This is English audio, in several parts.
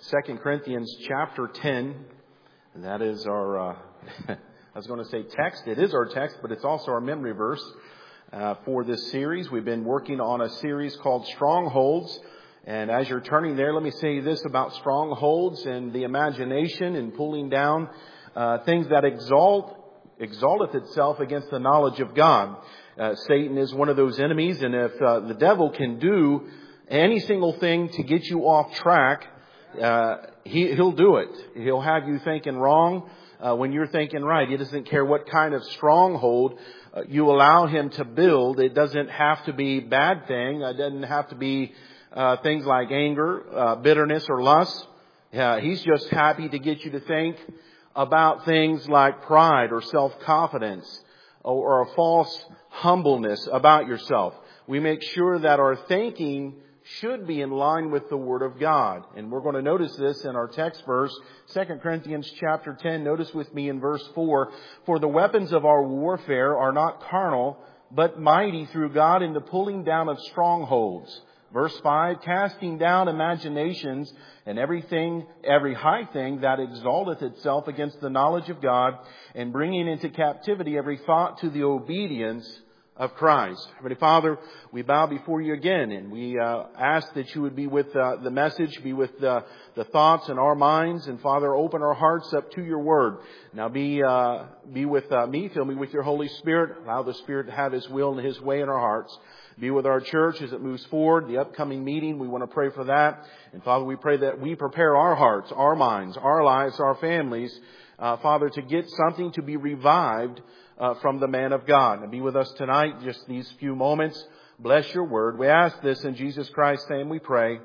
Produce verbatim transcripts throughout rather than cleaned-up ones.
Second Corinthians chapter ten, and that is our, uh, I was going to say text. It is our text, but it's also our memory verse uh, for this series. We've been working on a series called Strongholds. And as you're turning there, let me say this about strongholds and the imagination and pulling down uh, things that exalt, exalteth itself against the knowledge of God. Uh, Satan is one of those enemies, and if uh, the devil can do any single thing to get you off track, uh, he, he'll do it. He'll have you thinking wrong uh, when you're thinking right. He doesn't care what kind of stronghold uh, you allow him to build. It doesn't have to be bad thing. It doesn't have to be uh, things like anger, uh, bitterness, or lust. Uh, he's just happy to get you to think about things like pride or self-confidence or, or a false humbleness about yourself. We make sure that our thinking should be in line with the Word of God. And we're going to notice this in our text verse, Second Corinthians chapter ten. Notice with me in verse four, "For the weapons of our warfare are not carnal, but mighty through God in the pulling down of strongholds." Verse five, "Casting down imaginations and everything, every high thing that exalteth itself against the knowledge of God, and bringing into captivity every thought to the obedience of Christ." Heavenly Father, we bow before you again, and we uh, ask that you would be with uh, the message, be with uh, the thoughts in our minds, and Father, open our hearts up to your word. Now be uh, be with uh, me, fill me with your Holy Spirit, allow the Spirit to have his will and his way in our hearts. Be with our church as it moves forward, the upcoming meeting, we want to pray for that. And Father, we pray that we prepare our hearts, our minds, our lives, our families, uh, Father, to get something to be revived Uh, from the man of God. And be with us tonight, just these few moments. Bless your word. We ask this in Jesus Christ's name we pray.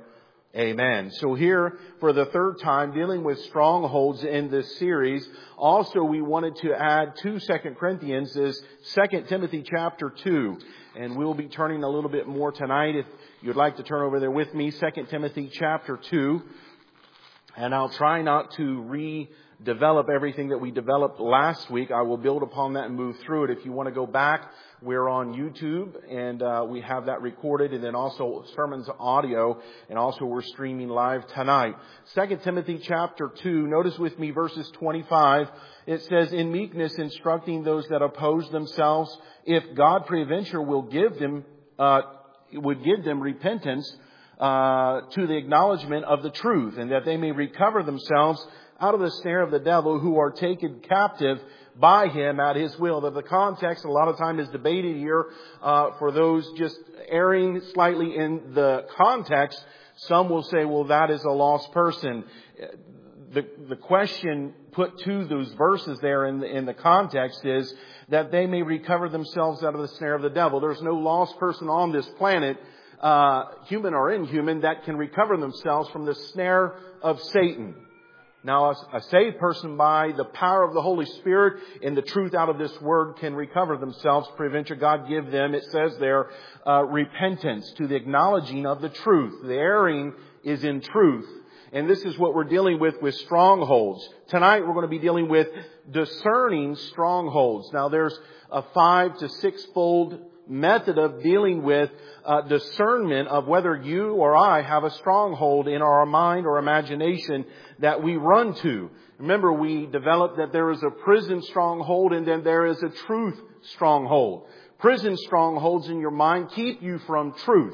Amen. So here, for the third time, dealing with strongholds in this series. Also, we wanted to add to Second Corinthians is Second Timothy chapter two. And we'll be turning a little bit more tonight. If you'd like to turn over there with me, Second Timothy chapter two. And I'll try not to re- develop everything that we developed last week. I will build upon that and move through it. If you want to go back, we're on YouTube, and uh, we have that recorded, and then also sermons audio, and also we're streaming live tonight. Second Timothy chapter two, notice with me verses twenty-five. It says, "In meekness instructing those that oppose themselves, if God peradventure will give them, uh, would give them repentance uh, to the acknowledgement of the truth, and that they may recover themselves out of the snare of the devil, who are taken captive by him at his will." That the context a lot of time is debated here uh, for those just erring slightly in the context. Some will say, well, that is a lost person. The, the question put to those verses there in the, in the context is that they may recover themselves out of the snare of the devil. There's no lost person on this planet, uh, human or inhuman, that can recover themselves from the snare of Satan. Now, a saved person, by the power of the Holy Spirit and the truth out of this word, can recover themselves. Peradventure God give them, it says there, uh, repentance to the acknowledging of the truth. The erring is in truth. And this is what we're dealing with with strongholds. Tonight we're going to be dealing with discerning strongholds. Now, there's a five to six-fold method of dealing with uh, discernment of whether you or I have a stronghold in our mind or imagination that we run to. Remember, we developed that there is a prison stronghold, and then there is a truth stronghold. Prison strongholds in your mind keep you from truth.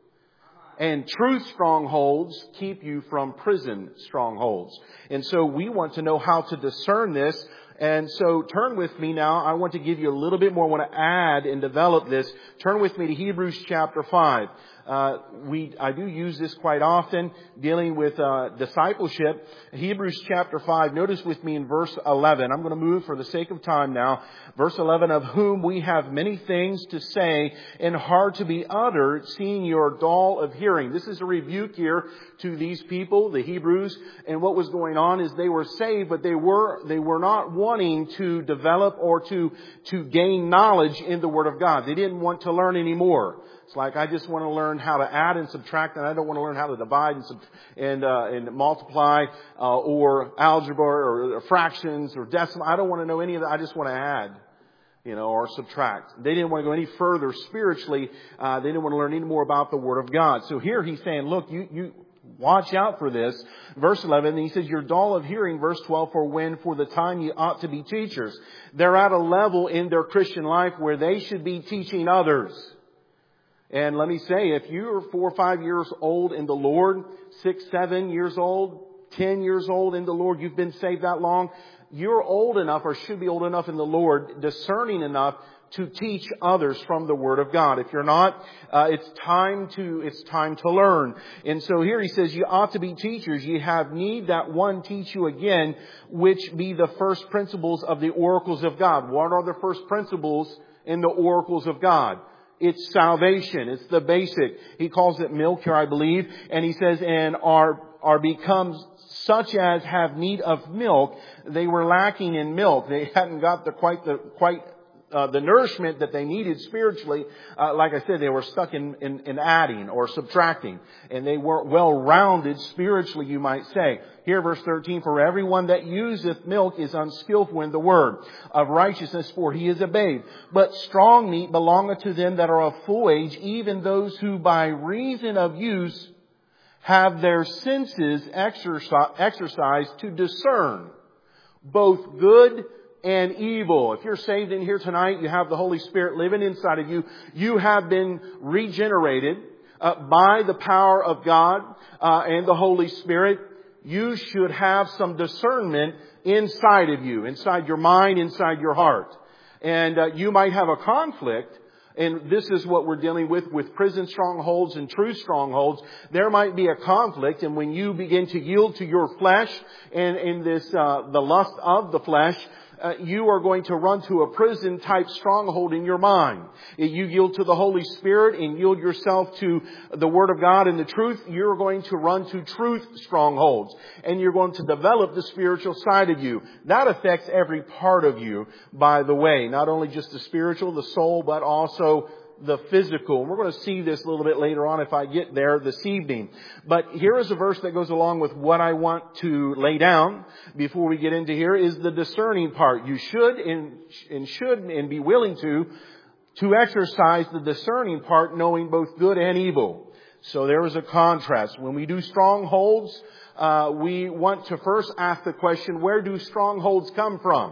And truth strongholds keep you from prison strongholds. And so we want to know how to discern this. And so turn with me now. I want to give you a little bit more. I want to add and develop this. Turn with me to Hebrews chapter five. Uh, we, I do use this quite often, dealing with uh, discipleship. Hebrews chapter five. Notice with me in verse eleven. I'm going to move for the sake of time now. Verse eleven, "Of whom we have many things to say and hard to be uttered, seeing you are dull of hearing." This is a rebuke here to these people, the Hebrews. And what was going on is they were saved, but they were they were not wanting to develop or to to gain knowledge in the Word of God. They didn't want to learn anymore. It's like, I just want to learn how to add and subtract, and I don't want to learn how to divide and sub- and, uh, and multiply uh, or algebra or, or fractions or decimal. I don't want to know any of that. I just want to add, you know, or subtract. They didn't want to go any further spiritually. Uh, they didn't want to learn any more about the Word of God. So here he's saying, look, you you Watch out for this. Verse eleven, he says, you're dull of hearing. Verse twelve, for when for the time you ought to be teachers. They're at a level in their Christian life where they should be teaching others. And let me say, if you're four or five years old in the Lord, six, seven years old, ten years old in the Lord, you've been saved that long, you're old enough or should be old enough in the Lord, discerning enough to teach others from the Word of God. If you're not, uh, it's time to, it's time to learn. And so here he says, you ought to be teachers. You have need that one teach you again, which be the first principles of the oracles of God. What are the first principles in the oracles of God? It's salvation. It's the basic. He calls it milk here, I believe. And he says, and are, are become such as have need of milk. They were lacking in milk. They hadn't got the quite the, quite Uh, the nourishment that they needed spiritually. Uh, like I said, they were stuck in, in, in adding or subtracting. And they weren't well-rounded spiritually, you might say. Here, verse thirteen, for everyone that useth milk is unskillful in the word of righteousness, for he is a babe. But strong meat belongeth to them that are of full age, even those who by reason of use have their senses exercised to discern both good and evil. If you're saved in here tonight, you have the Holy Spirit living inside of you. You have been regenerated uh, by the power of God uh, and the Holy Spirit. You should have some discernment inside of you, inside your mind, inside your heart. And uh, you might have a conflict. And this is what we're dealing with, with prison strongholds and true strongholds. There might be a conflict, and when you begin to yield to your flesh and in this, uh, the lust of the flesh, Uh, you are going to run to a prison type stronghold in your mind. If you yield to the Holy Spirit and yield yourself to the Word of God and the truth, you're going to run to truth strongholds. And you're going to develop the spiritual side of you. That affects every part of you, by the way. Not only just the spiritual, the soul, but also the physical. And we're going to see this a little bit later on if I get there this evening. But here is a verse that goes along with what I want to lay down before we get into here is the discerning part. You should and, and should and be willing to, to exercise the discerning part, knowing both good and evil. So there is a contrast. When we do strongholds, uh, we want to first ask the question, where do strongholds come from?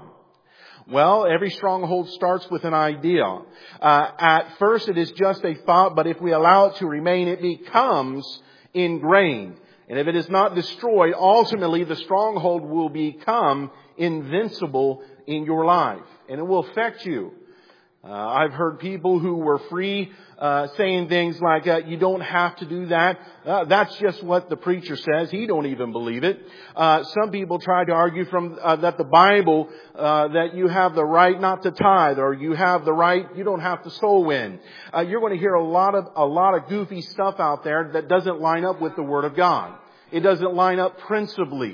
Well, every stronghold starts with an idea. Uh, at first it is just a thought, but if we allow it to remain, it becomes ingrained. And if it is not destroyed, ultimately the stronghold will become invincible in your life. And it will affect you. Uh, I've heard people who were free uh, saying things like, uh, you don't have to do that. Uh, that's just what the preacher says. He don't even believe it. Uh, some people try to argue from uh, that the Bible, uh, that you have the right not to tithe, or you have the right, you don't have to soul win. Uh, you're going to hear a lot of, a lot of goofy stuff out there that doesn't line up with the Word of God. It doesn't line up principally.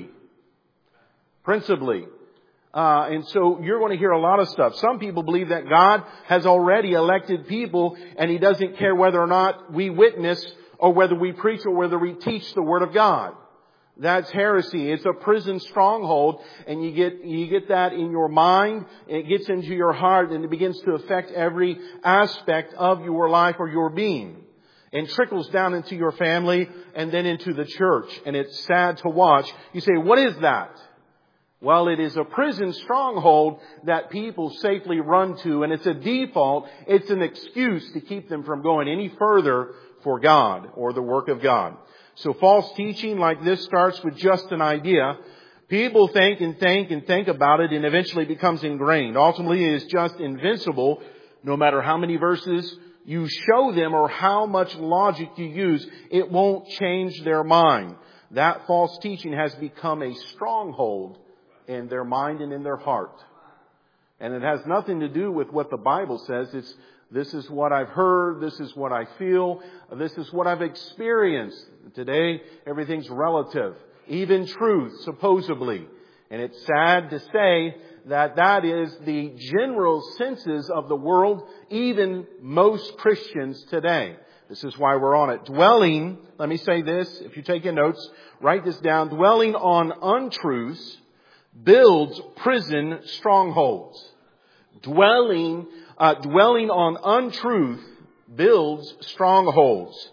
Principally. Uh, and so you're going to hear a lot of stuff. Some people believe that God has already elected people and He doesn't care whether or not we witness or whether we preach or whether we teach the Word of God. That's heresy. It's a prison stronghold, and you get, you get that in your mind, it gets into your heart, and it begins to affect every aspect of your life or your being. And trickles down into your family and then into the church. And it's sad to watch. You say, what is that? Well, it is a prison stronghold that people safely run to, and it's a default. It's an excuse to keep them from going any further for God or the work of God. So false teaching like this starts with just an idea. People think and think and think about it, and eventually it becomes ingrained. Ultimately, it is just invincible, no matter how many verses you show them or how much logic you use. It won't change their mind. That false teaching has become a stronghold in their mind and in their heart. And it has nothing to do with what the Bible says. It's, this is what I've heard, this is what I feel, this is what I've experienced. Today, everything's relative. Even truth, supposedly. And it's sad to say that that is the general senses of the world, even most Christians today. This is why we're on it. Dwelling, let me say this, if you're taking notes, write this down. Dwelling on untruths builds prison strongholds. Dwelling, uh, dwelling on untruth builds strongholds.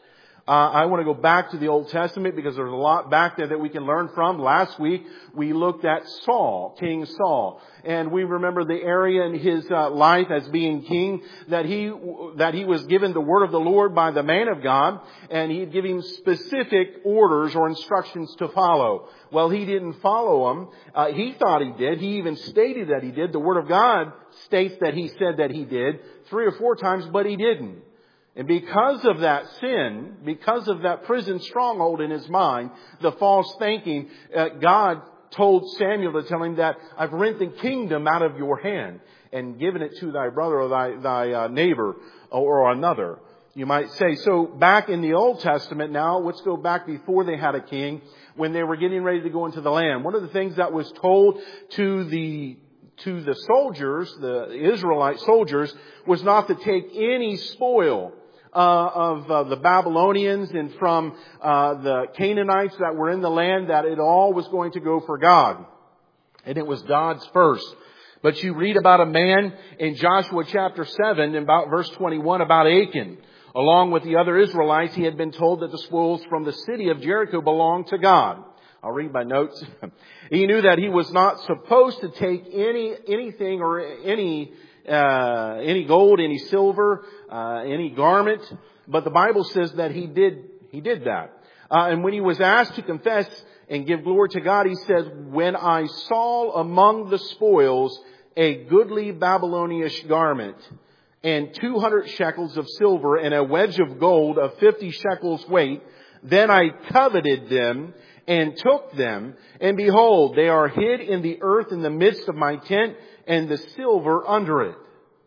Uh, I want to go back to the Old Testament because there's a lot back there that we can learn from. Last week, we looked at Saul, King Saul. And we remember the area in his uh, life as being king that he, that he was given the word of the Lord by the man of God. And he'd give him specific orders or instructions to follow. Well, he didn't follow them. Uh, he thought he did. He even stated that he did. The word of God states that he said that he did three or four times, but he didn't. And because of that sin, because of that prison stronghold in his mind, the false thinking, uh, God told Samuel to tell him that I've rent the kingdom out of your hand and given it to thy brother or thy, thy uh, neighbor or another, you might say. So back in the Old Testament now, let's go back before they had a king, when they were getting ready to go into the land. One of the things that was told to the to the soldiers, the Israelite soldiers, was not to take any spoil Uh, of uh, the Babylonians and from uh, the Canaanites that were in the land, that it all was going to go for God. And it was God's first. But you read about a man in Joshua chapter seven, in about verse twenty-one, about Achan. Along with the other Israelites, he had been told that the spoils from the city of Jericho belonged to God. I'll read my notes. He knew that he was not supposed to take any anything or any uh any gold, any silver, uh any garment, but the Bible says that he did he did that. Uh, and when he was asked to confess and give glory to God, he says, "When I saw among the spoils a goodly Babylonish garment and two hundred shekels of silver and a wedge of gold of fifty shekels weight, then I coveted them and took them, and behold, they are hid in the earth in the midst of my tent, and the silver under it."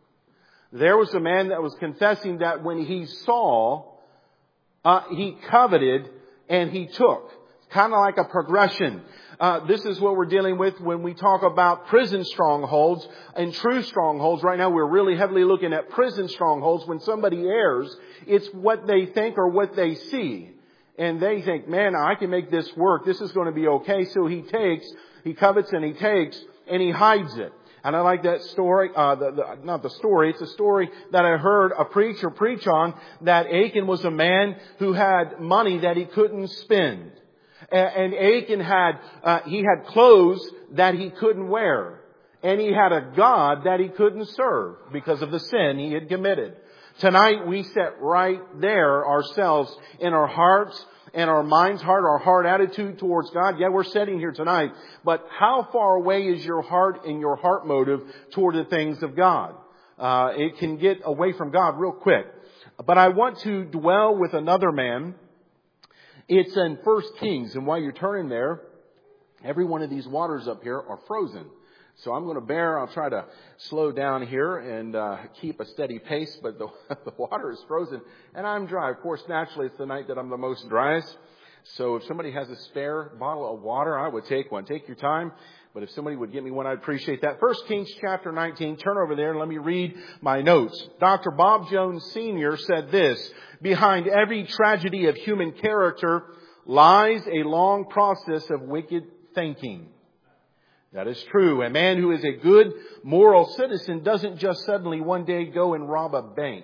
There was a man that was confessing that when he saw, uh, he coveted and he took. Kind of like a progression. Uh, this is what we're dealing with when we talk about prison strongholds and true strongholds. Right now we're really heavily looking at prison strongholds. When somebody errs, it's what they think or what they see. And they think, man, I can make this work. This is going to be okay. So he takes, he covets and he takes and he hides it. And I like that story, uh, the, the, not the story, it's a story that I heard a preacher preach on, that Achan was a man who had money that he couldn't spend. And, and Achan had, uh, he had clothes that he couldn't wear. And he had a God that he couldn't serve because of the sin he had committed. Tonight we sit right there ourselves in our hearts and our mind's heart, our heart attitude towards God. Yeah, we're sitting here tonight, but how far away is your heart and your heart motive toward the things of God? Uh, it can get away from God real quick. But I want to dwell with another man. It's in First Kings, and while you're turning there, every one of these waters up here are frozen. So I'm going to bear, I'll try to slow down here and uh, keep a steady pace, but the, the water is frozen and I'm dry. Of course, naturally, it's the night that I'm the most driest. So if somebody has a spare bottle of water, I would take one. Take your time. But if somebody would get me one, I'd appreciate that. First Kings chapter nineteen, turn over there and let me read my notes. Doctor Bob Jones Senior said this: "Behind every tragedy of human character lies a long process of wicked thinking." That is true. A man who is a good moral citizen doesn't just suddenly one day go and rob a bank.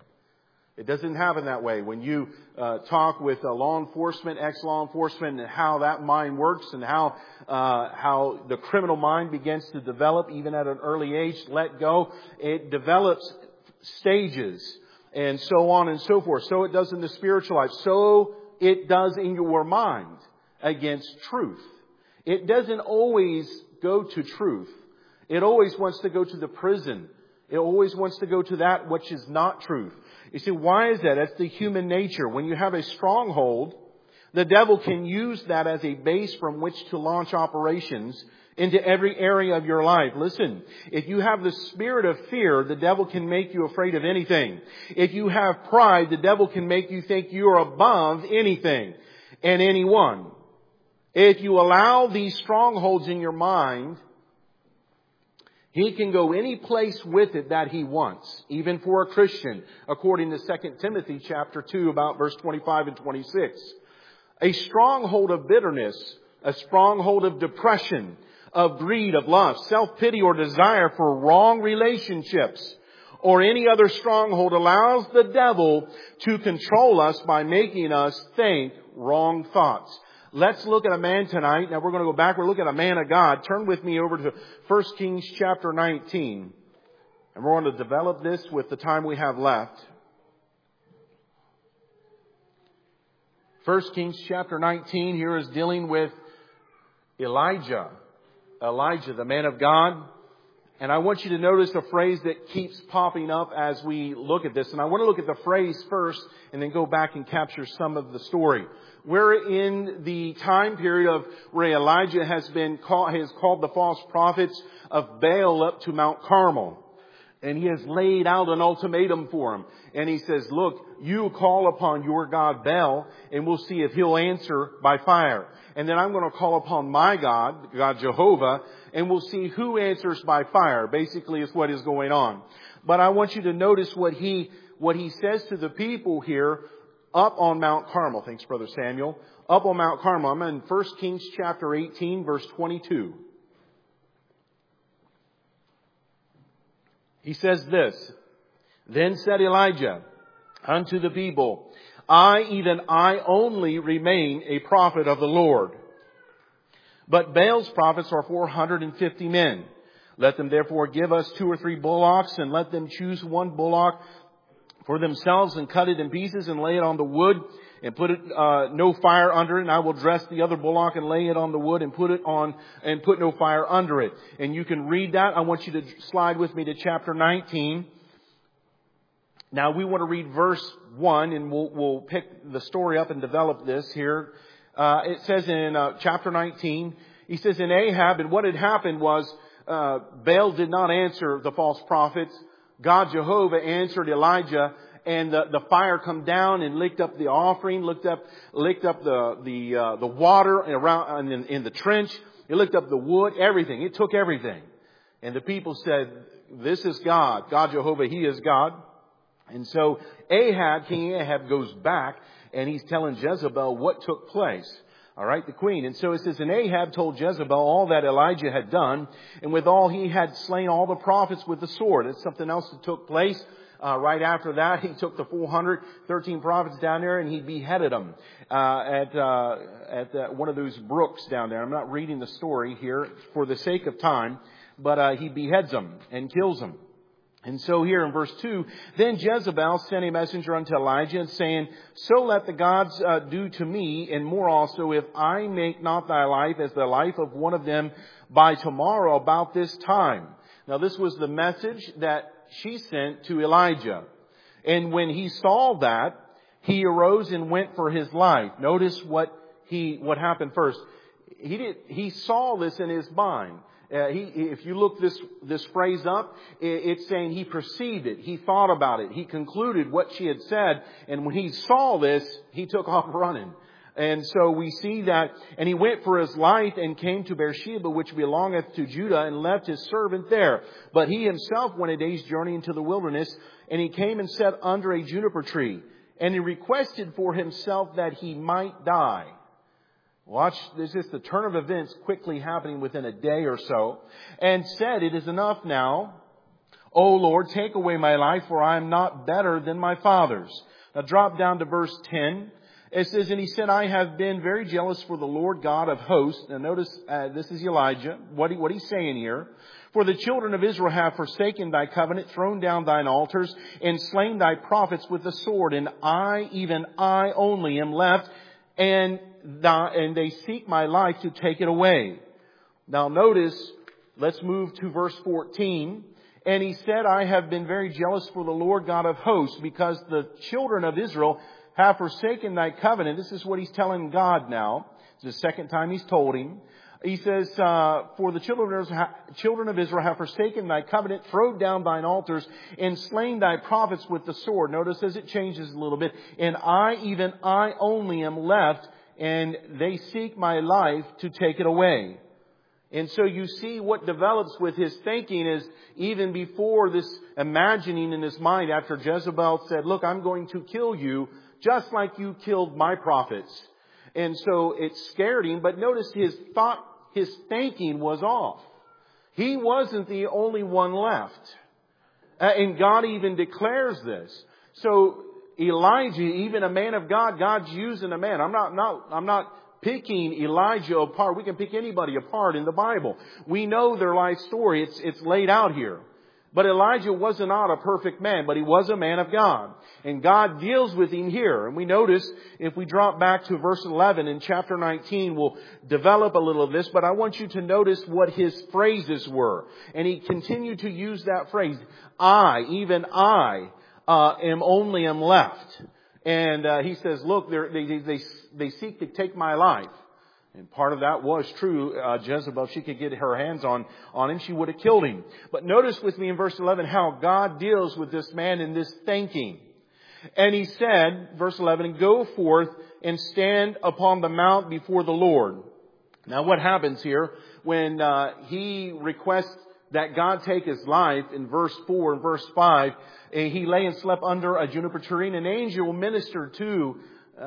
It doesn't happen that way. When you uh, talk with uh, law enforcement, ex-law enforcement, and how that mind works and how uh, how the criminal mind begins to develop even at an early age, let go, it develops stages and so on and so forth. So it does in the spiritual life. So it does in your mind against truth. It doesn't always go to truth. It always wants to go to the prison. It always wants to go to that which is not truth. You see, why is that? That's the human nature. When you have a stronghold, the devil can use that as a base from which to launch operations into every area of your life. Listen, if you have the spirit of fear, the devil can make you afraid of anything. If you have pride, the devil can make you think you are above anything and anyone. If you allow these strongholds in your mind, he can go any place with it that he wants, even for a Christian, according to Second Timothy chapter two, about verse twenty-five and twenty-six. A stronghold of bitterness, a stronghold of depression, of greed, of lust, self-pity, or desire for wrong relationships, or any other stronghold allows the devil to control us by making us think wrong thoughts. Let's look at a man tonight. Now we're going to go back. We're looking at a man of God. Turn with me over to First Kings chapter nineteen. And we're going to develop this with the time we have left. First Kings chapter nineteen here is dealing with Elijah. Elijah, the man of God. And I want you to notice a phrase that keeps popping up as we look at this. And I want to look at the phrase first and then go back and capture some of the story. We're in the time period of where Elijah has been called, has called the false prophets of Baal up to Mount Carmel. And he has laid out an ultimatum for them. And he says, look, you call upon your God Baal, and we'll see if he'll answer by fire. And then I'm going to call upon my God, God Jehovah, and we'll see who answers by fire. Basically, is what is going on. But I want you to notice what he, what he says to the people here up on Mount Carmel. Thanks, Brother Samuel. Up on Mount Carmel. I'm in First Kings chapter eighteen, verse twenty-two. He says this, Then said Elijah unto the people, I, even I only, remain a prophet of the Lord. But Baal's prophets are four hundred and fifty men. Let them therefore give us two or three bullocks, and let them choose one bullock for themselves, and cut it in pieces, and lay it on the wood, and put it uh, no fire under it. And I will dress the other bullock and lay it on the wood, and put it on and put no fire under it. And you can read that. I want you to slide with me to chapter nineteen. Now we want to read verse one, and we'll, we'll pick the story up and develop this here. Uh, it says in uh, chapter nineteen, he says, in Ahab, and what had happened was uh, Baal did not answer the false prophets. God Jehovah answered Elijah, and the, the fire come down and licked up the offering, licked up, licked up the the uh, the water around in, in the trench. It licked up the wood, everything. It took everything. And the people said, "This is God, God Jehovah. He is God." And so Ahab, King Ahab, goes back and he's telling Jezebel what took place. All right, the queen. And so it says, and Ahab told Jezebel all that Elijah had done, and withal he had slain all the prophets with the sword. It's something else that took place. Uh, right after that, he took the four hundred thirteen prophets down there and he beheaded them uh, at uh, at uh, one of those brooks down there. I'm not reading the story here for the sake of time, but uh, he beheads them and kills them. And so here in verse two, then Jezebel sent a messenger unto Elijah, and saying, so let the gods uh, do to me, and more also, if I make not thy life as the life of one of them by tomorrow about this time. Now this was the message that she sent to Elijah. And when he saw that, he arose and went for his life. Notice what he what happened first. He did. He saw this in his mind. Uh, he, if you look this this phrase up, it, it's saying he perceived it. He thought about it. He concluded what she had said. And when he saw this, he took off running. And so we see that, and he went for his life and came to Beersheba, which belongeth to Judah, and left his servant there. But he himself went a day's journey into the wilderness, and he came and sat under a juniper tree. And he requested for himself that he might die. Watch, there's just the turn of events quickly happening within a day or so. And said, it is enough now. O Lord, take away my life, for I am not better than my fathers. Now drop down to verse ten. It says, and he said, I have been very jealous for the Lord God of hosts. Now notice, uh, this is Elijah. What, he, what he's saying here. For the children of Israel have forsaken thy covenant, thrown down thine altars, and slain thy prophets with the sword. And I, even I only, am left, and and they seek my life to take it away. Now notice, let's move to verse fourteen. And he said, I have been very jealous for the Lord God of hosts, because the children of Israel have forsaken thy covenant. This is what he's telling God now. It's the second time he's told him. He says, uh, for the children of, Israel, children of Israel have forsaken thy covenant, thrown down thine altars, and slain thy prophets with the sword. Notice as it changes a little bit. And I, even I only, am left, and they seek my life to take it away. And so you see what develops with his thinking is even before this imagining in his mind after Jezebel said, look, I'm going to kill you just like you killed my prophets. And so it scared him. But notice his thought, his thinking was off. He wasn't the only one left. Uh, and God even declares this. So Elijah, even a man of God, God's using a man. I'm not, not, I'm not picking Elijah apart. We can pick anybody apart in the Bible. We know their life story. It's, it's laid out here. But Elijah was not a perfect man, but he was a man of God. And God deals with him here. And we notice, if we drop back to verse eleven in chapter nineteen, we'll develop a little of this. But I want you to notice what his phrases were. And he continued to use that phrase, I, even I, uh, am only am left. And uh, he says, look, they, they, they seek to take my life. And part of that was true. Uh, Jezebel, if she could get her hands on, on him, she would have killed him. But notice with me in verse eleven how God deals with this man in this thinking. And he said, verse eleven, go forth and stand upon the mount before the Lord. Now what happens here when uh, he requests that God take his life in verse four and verse five, he lay and slept under a juniper tree, and an angel ministered to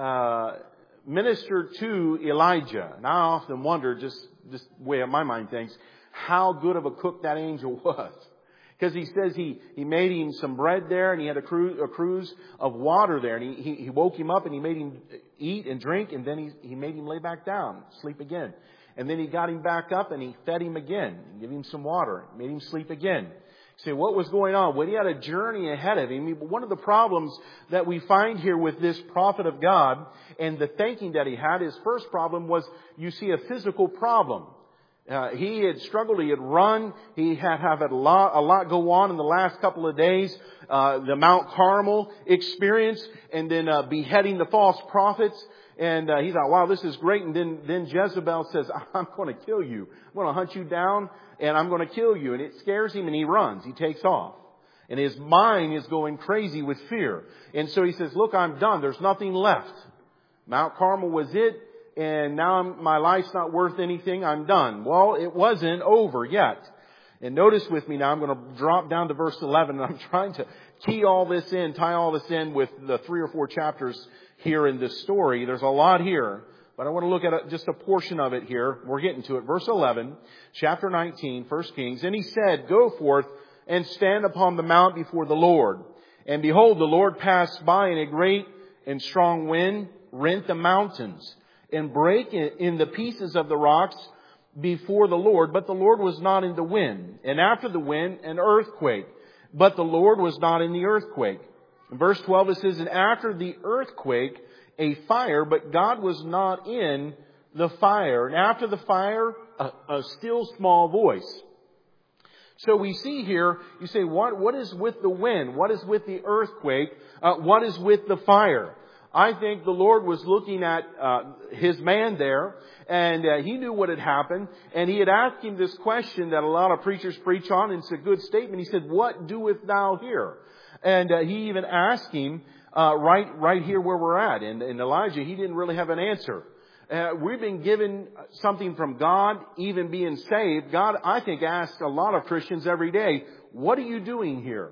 uh ministered to Elijah. And I often wonder, just just the way my mind thinks, how good of a cook that angel was. Because he says he, he made him some bread there, and he had a cruise, a cruise of water there. And he, he, he woke him up, and he made him eat and drink, and then he, he made him lay back down, sleep again. And then he got him back up, and he fed him again, gave him some water, made him sleep again. Say, what was going on? Well, he had a journey ahead of him. One of the problems that we find here with this prophet of God and the thinking that he had, his first problem was, you see, a physical problem. Uh, he had struggled. He had run. He had had a lot, a lot go on in the last couple of days. Uh, the Mount Carmel experience, and then uh, beheading the false prophets. And uh, he thought, wow, this is great. And then, then Jezebel says, I'm going to kill you. I'm going to hunt you down, and I'm going to kill you. And it scares him, and he runs. He takes off. And his mind is going crazy with fear. And so he says, look, I'm done. There's nothing left. Mount Carmel was it, and now I'm, my life's not worth anything. I'm done. Well, it wasn't over yet. And notice with me now, I'm going to drop down to verse eleven, and I'm trying to key all this in, tie all this in with the three or four chapters here in this story. There's a lot here, but I want to look at a, just a portion of it here. We're getting to it. Verse eleven, chapter nineteen, First Kings. And he said, go forth and stand upon the mount before the Lord. And behold, the Lord passed by, in a great and strong wind rent the mountains and brake in the pieces of the rocks before the Lord. But the Lord was not in the wind. And after the wind, an earthquake. But the Lord was not in the earthquake. In verse twelve, it says, and after the earthquake, a fire, but God was not in the fire. And after the fire, a, a still small voice. So we see here, you say, what, what is with the wind? What is with the earthquake? Uh, what is with the fire? I think the Lord was looking at uh, his man there, and uh, he knew what had happened, and he had asked him this question that a lot of preachers preach on, and it's a good statement. He said, what doeth thou here? And uh, he even asked him uh, right right here where we're at. And, and Elijah, he didn't really have an answer. Uh, we've been given something from God, even being saved. God, I think, asks a lot of Christians every day, what are you doing here?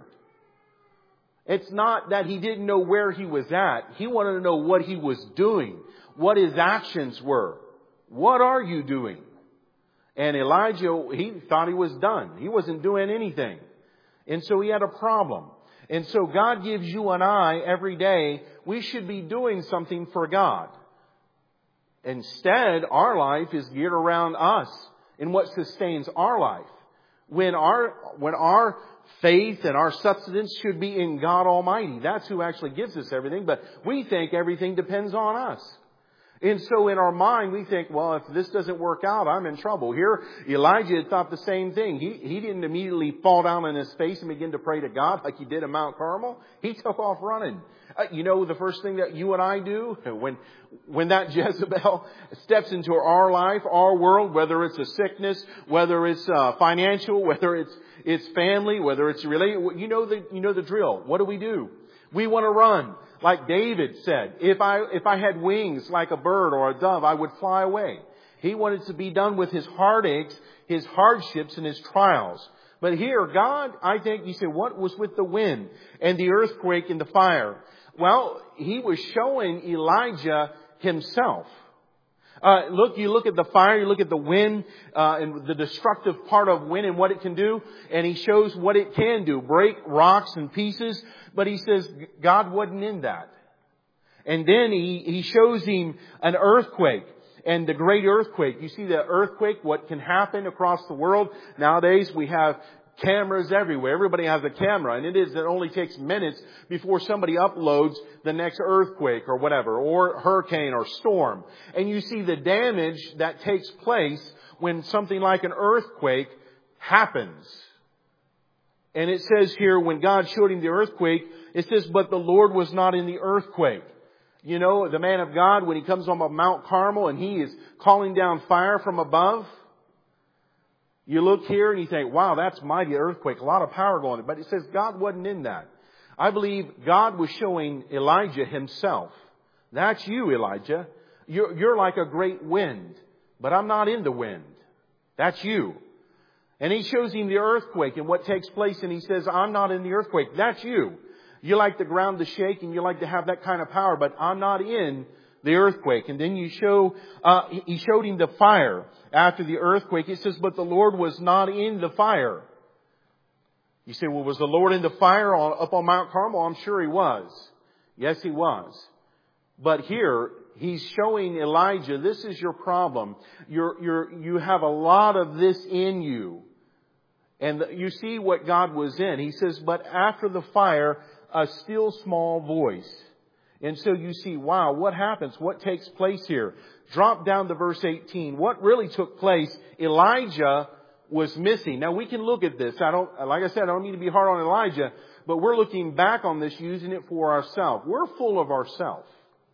It's not that he didn't know where he was at. He wanted to know what he was doing, what his actions were. What are you doing? And Elijah, he thought he was done. He wasn't doing anything. And so he had a problem. And so God gives you and I every day, we should be doing something for God. Instead, our life is geared around us and what sustains our life. When our, when our faith and our sustenance should be in God Almighty. That's who actually gives us everything. But we think everything depends on us. And so in our mind, we think, well, if this doesn't work out, I'm in trouble. Here, Elijah had thought the same thing. He, he didn't immediately fall down on his face and begin to pray to God like he did at Mount Carmel. He took off running. Uh, you know, the first thing that you and I do when, when that Jezebel steps into our life, our world, whether it's a sickness, whether it's uh, financial, whether it's, it's family, whether it's related, you know the, you know the drill. What do we do? We want to run. Like David said, if I, if I had wings like a bird or a dove, I would fly away. He wanted to be done with his heartaches, his hardships, and his trials. But here, God, I think, you say, what was with the wind and the earthquake and the fire? Well, he was showing Elijah himself. Uh, look, you look at the fire, you look at the wind, uh, and the destructive part of wind and what it can do, and He shows what it can do. Break rocks in pieces, but He says God wasn't in that. And then He, He shows him an earthquake. And the great earthquake. You see the earthquake, what can happen across the world. Nowadays we have cameras everywhere. Everybody has a camera. And it is, it only takes minutes before somebody uploads the next earthquake or whatever, or hurricane or storm. And you see the damage that takes place when something like an earthquake happens. And it says here, when God showed him the earthquake, it says, but the Lord was not in the earthquake. You know, the man of God, when he comes on Mount Carmel and he is calling down fire from above, you look here and you think, wow, that's mighty earthquake, a lot of power going on. But it says God wasn't in that. I believe God was showing Elijah himself. That's you, Elijah. You're, you're like a great wind, but I'm not in the wind. That's you. And He shows him the earthquake and what takes place, and He says, I'm not in the earthquake. That's you. You like the ground to shake and you like to have that kind of power, but I'm not in the earthquake. And then you show, uh, He showed him the fire after the earthquake. It says, but the Lord was not in the fire. You say, well, was the Lord in the fire up on Mount Carmel? I'm sure He was. Yes, He was. But here, He's showing Elijah, this is your problem. You're, you're, you have a lot of this in you. And you see what God was in. He says, but after the fire, a still small voice. And so you see, wow, what happens? What takes place here? Drop down to verse eighteen. What really took place? Elijah was missing. Now we can look at this. I don't, like I said, I don't mean to be hard on Elijah, but we're looking back on this, using it for ourselves. We're full of ourselves.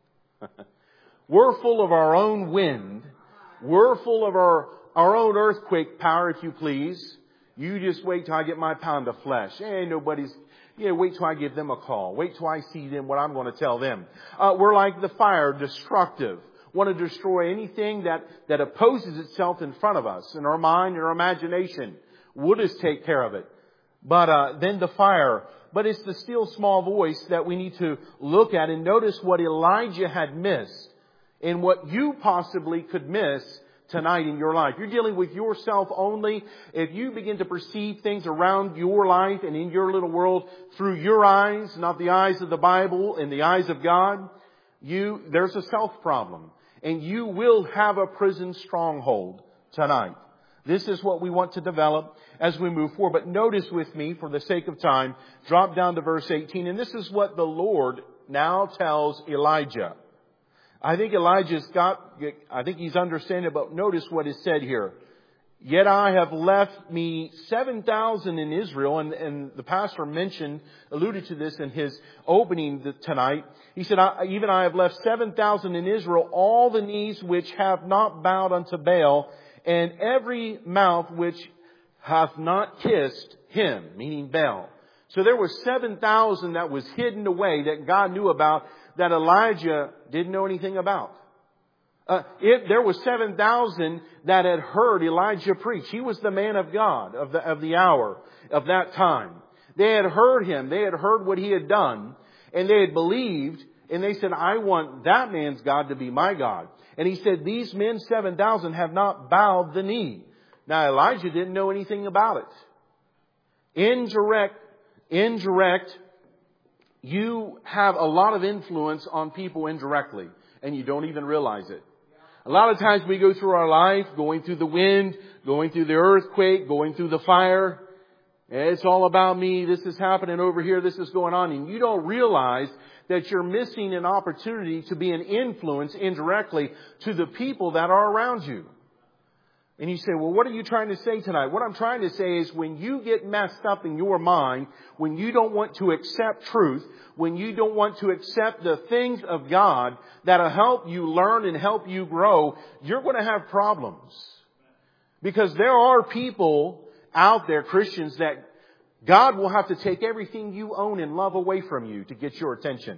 We're full of our own wind. We're full of our, our own earthquake power, if you please. You just wait till I get my pound of flesh. Ain't nobody's, you know, wait till I give them a call. Wait till I see them, what I'm going to tell them. Uh, we're like the fire, destructive. Want to destroy anything that, that opposes itself in front of us, in our mind, in our imagination. We'll just take care of it. But, uh, then the fire. But it's the still small voice that we need to look at and notice what Elijah had missed and what you possibly could miss tonight in your life. You're dealing with yourself only. If you begin to perceive things around your life and in your little world through your eyes, not the eyes of the Bible and the eyes of God, you, there's a self problem. And you will have a prison stronghold tonight. This is what we want to develop as we move forward. But notice with me, for the sake of time, drop down to verse eighteen. And this is what the Lord now tells Elijah. I think Elijah's got, I think he's understanding, but notice what is said here. Yet I have left me seven thousand in Israel. And, and the pastor mentioned, alluded to this in his opening tonight. He said, I, even I have left seven thousand in Israel, all the knees which have not bowed unto Baal, and every mouth which hath not kissed him, meaning Baal. So there was seven thousand that was hidden away that God knew about, that Elijah didn't know anything about. Uh, it, there was seven thousand that had heard Elijah preach. He was the man of God of the, of the hour, of that time. They had heard him. They had heard what he had done. And they had believed. And they said, I want that man's God to be my God. And he said, these men, seven thousand, have not bowed the knee. Now Elijah didn't know anything about it. Indirect, indirect, you have a lot of influence on people indirectly. And you don't even realize it. A lot of times we go through our life, going through the wind, going through the earthquake, going through the fire. It's all about me. This is happening over here. This is going on. And you don't realize that you're missing an opportunity to be an influence indirectly to the people that are around you. And you say, well, what are you trying to say tonight? What I'm trying to say is when you get messed up in your mind, when you don't want to accept truth, when you don't want to accept the things of God that'll help you learn and help you grow, you're going to have problems. Because there are people out there, Christians, that God will have to take everything you own and love away from you to get your attention.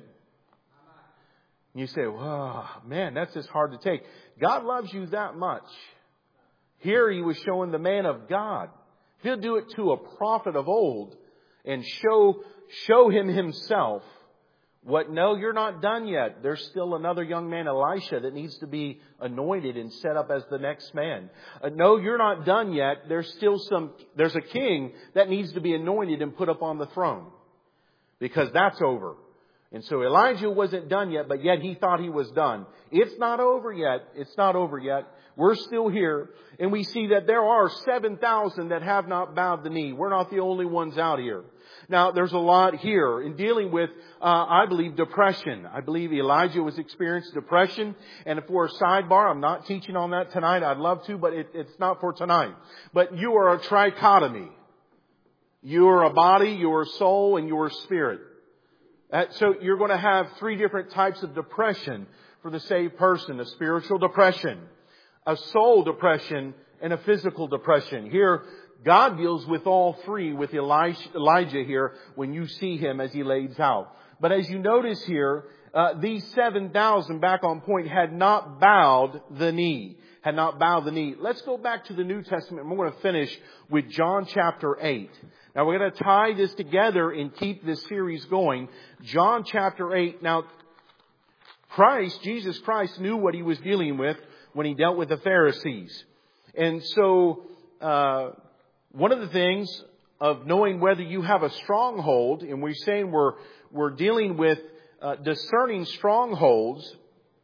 And you say, oh, man, that's just hard to take. God loves you that much. Here he was showing the man of God. He'll do it to a prophet of old and show, show him himself What? No, you're not done yet. There's still another young man, Elisha, that needs to be anointed and set up as the next man. Uh, no, you're not done yet. There's still some, there's a king that needs to be anointed and put up on the throne. Because that's over. And so Elijah wasn't done yet, but yet he thought he was done. It's not over yet. It's not over yet. We're still here. And we see that there are seven thousand that have not bowed the knee. We're not the only ones out here. Now, there's a lot here in dealing with, uh, I believe, depression. I believe Elijah was experiencing depression. And for a sidebar, I'm not teaching on that tonight. I'd love to, but it, it's not for tonight. But you are a trichotomy. You are a body, your soul, and your spirit. Uh, so you're going to have three different types of depression for the saved person. A spiritual depression, a soul depression, and a physical depression. Here, God deals with all three with Elijah, Elijah here when you see him as he lays out. But as you notice here, uh, these seven thousand, back on point, had not bowed the knee. Had not bowed the knee. Let's go back to the New Testament. We're going to finish with John chapter eight. Now we're going to tie this together and keep this series going. John chapter eight. Now, Christ, Jesus Christ, knew what he was dealing with when he dealt with the Pharisees. And so, uh, one of the things of knowing whether you have a stronghold, and we're saying we're, we're dealing with uh, discerning strongholds,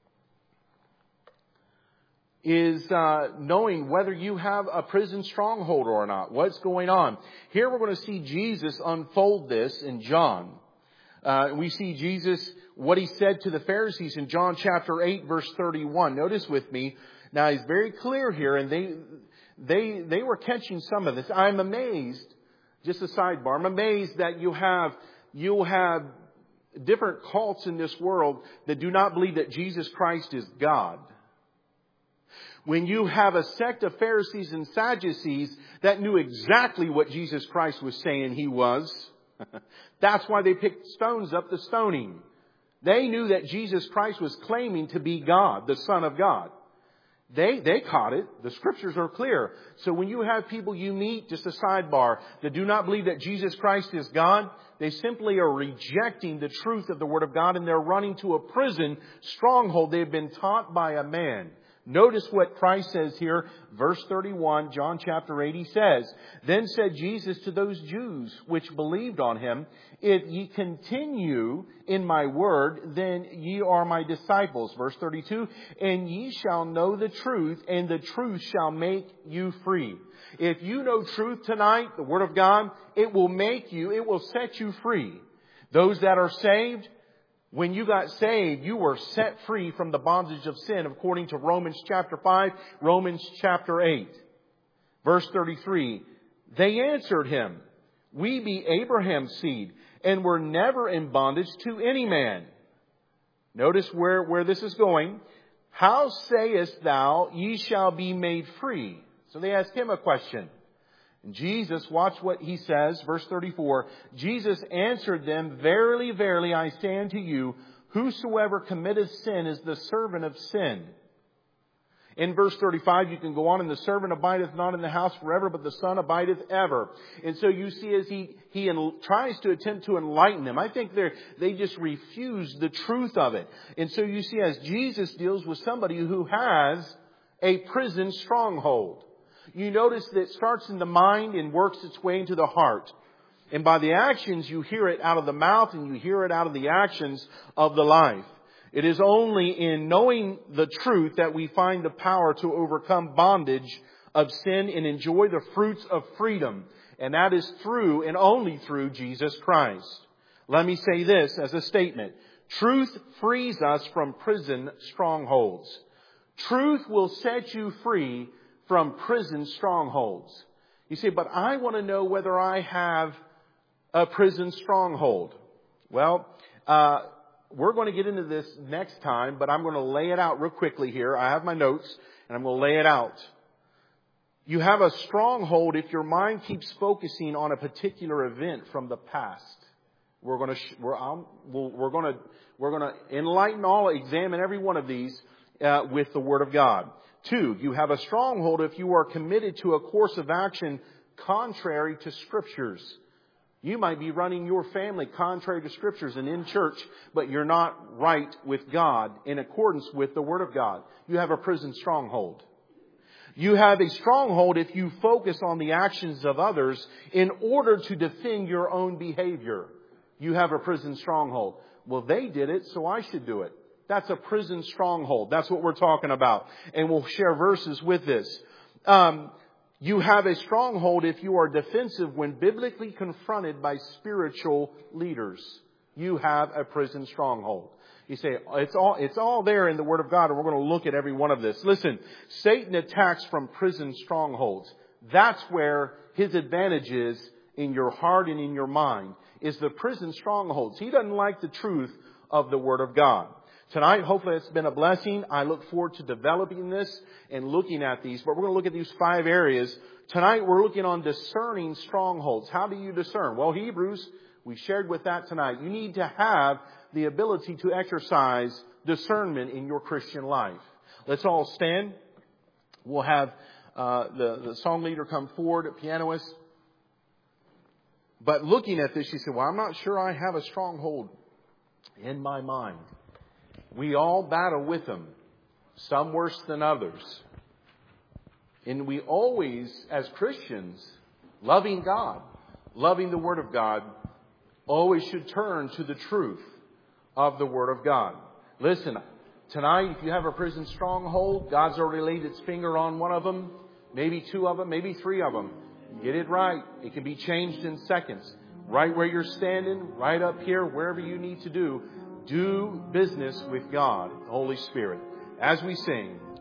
is uh, knowing whether you have a prison stronghold or not. What's going on? Here we're going to see Jesus unfold this in John. Uh, we see Jesus, what he said to the Pharisees in John chapter eight, verse thirty-one. Notice with me. Now he's very clear here, and they they they were catching some of this. I'm amazed, just a sidebar, I'm amazed that you have you have different cults in this world that do not believe that Jesus Christ is God. When you have a sect of Pharisees and Sadducees that knew exactly what Jesus Christ was saying he was. That's why they picked stones up to stone him. They knew that Jesus Christ was claiming to be God, the Son of God. They, they caught it. The scriptures are clear. So when you have people you meet, just a sidebar, that do not believe that Jesus Christ is God, they simply are rejecting the truth of the Word of God, and they're running to a prison stronghold they've been taught by a man. Notice what Christ says here, verse thirty-one, John chapter eight, he says, Then said Jesus to those Jews which believed on him, If ye continue in my word, then ye are my disciples. Verse thirty-two, And ye shall know the truth, and the truth shall make you free. If you know truth tonight, the Word of God, it will make you, it will set you free. Those that are saved, when you got saved, you were set free from the bondage of sin, according to Romans chapter five, Romans chapter eight. Verse thirty-three, They answered him, We be Abraham's seed, and were never in bondage to any man. Notice where, where this is going. How sayest thou, ye shall be made free? So they asked him a question. And Jesus, watch what he says, verse thirty-four. Jesus answered them, Verily, verily, I say unto you, whosoever committeth sin is the servant of sin. In verse thirty-five, you can go on, and the servant abideth not in the house forever, but the Son abideth ever. And so you see as he, he tries to attempt to enlighten them, I think they they just refuse the truth of it. And so you see as Jesus deals with somebody who has a prison stronghold. You notice that it starts in the mind and works its way into the heart. And by the actions, you hear it out of the mouth, and you hear it out of the actions of the life. It is only in knowing the truth that we find the power to overcome bondage of sin and enjoy the fruits of freedom. And that is through and only through Jesus Christ. Let me say this as a statement. Truth frees us from prison strongholds. Truth will set you free from prison strongholds. You say, but I want to know whether I have a prison stronghold. Well, uh, we're going to get into this next time, but I'm going to lay it out real quickly here. I have my notes, and I'm going to lay it out. You have a stronghold if your mind keeps focusing on a particular event from the past. We're going to we're, um, we're going to we're going to enlighten all, examine every one of these uh, with the Word of God. Two, you have a stronghold if you are committed to a course of action contrary to Scriptures. You might be running your family contrary to Scriptures and in church, but you're not right with God in accordance with the Word of God. You have a prison stronghold. You have a stronghold if you focus on the actions of others in order to defend your own behavior. You have a prison stronghold. Well, they did it, so I should do it. That's a prison stronghold. That's what we're talking about. And we'll share verses with this. Um, you have a stronghold if you are defensive when biblically confronted by spiritual leaders. You have a prison stronghold. You say, it's all, it's all there in the Word of God, and we're going to look at every one of this. Listen, Satan attacks from prison strongholds. That's where his advantage is in your heart and in your mind, is the prison strongholds. He doesn't like the truth of the Word of God. Tonight, hopefully it's been a blessing. I look forward to developing this and looking at these. But we're going to look at these five areas. Tonight, we're looking on discerning strongholds. How do you discern? Well, Hebrews, we shared with that tonight. You need to have the ability to exercise discernment in your Christian life. Let's all stand. We'll have uh, the, the song leader come forward, a pianist. But looking at this, she said, well, I'm not sure I have a stronghold in my mind. We all battle with them, some worse than others. And we always, as Christians, loving God, loving the Word of God, always should turn to the truth of the Word of God. Listen, tonight, if you have a prison stronghold, God's already laid His finger on one of them, maybe two of them, maybe three of them. Get it right. It can be changed in seconds. Right where you're standing, right up here, wherever you need to do. Do business with God, the Holy Spirit. As we sing.